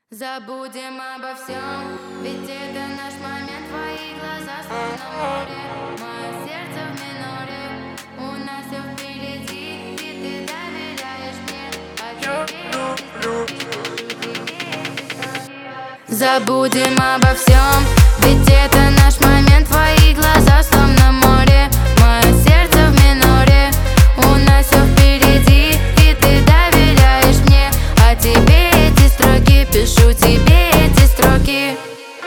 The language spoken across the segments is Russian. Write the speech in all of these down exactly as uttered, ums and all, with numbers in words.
Забудем обо всем, ведь это наш момент. Твои глаза словно море, мое сердце в миноре. У нас все впереди, и ты доверяешь мне, а тебе забудем обо всем, ведь это наш момент. Твои глаза словно море, мое сердце в миноре. У нас все впереди, и ты доверяешь мне, а тебе эти строки пишу, тебе эти строки.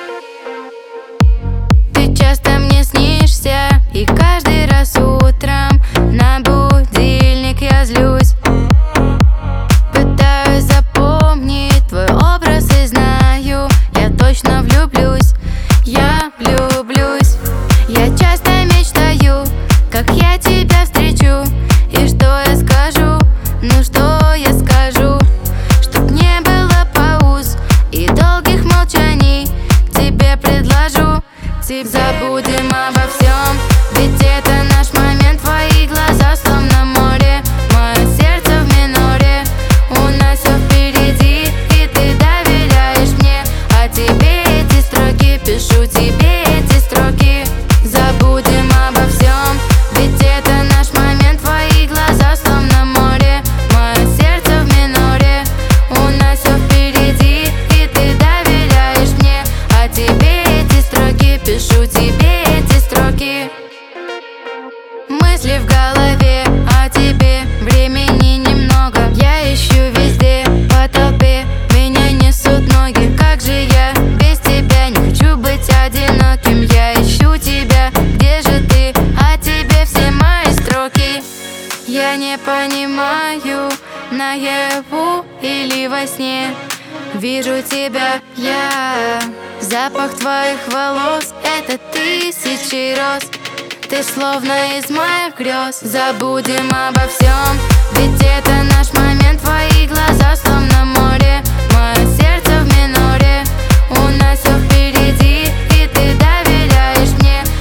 Ты часто мне снишься, и каждый раз утром на будильник я злюсь. Пытаюсь запомнить твой образ и знаю, я точно влюблюсь. Я влюблюсь. Я часто мечтаю, как я тебя встречу. И что я скажу, ну что я скажу, чтоб не было пауз и долгих молчаний. Тебе предложу, тебе забудем обо всем, ведь это наш момент. Твои глаза словно море, мое сердце в миноре. У нас все впереди, и ты доверяешь мне, а тебе эти строки пишу, тебе эти строки. Забудем обо всем, ведь это наш момент. Твои глаза словно море, мое сердце в миноре. У нас все впереди, и ты доверяешь мне, а тебе эти строки пишу, тебе эти строки. Мысли в голове о тебе, времени немного. Я ищу везде, по толпе, меня несут ноги. Как же я без тебя, не хочу быть одиноким. Я ищу тебя, где же ты, а тебе все мои строки. Я не понимаю, наяву или во сне вижу тебя я. Запах твоих волос — это тысячи роз. Ты словно из моих грез. Забудем обо всем, ведь это наш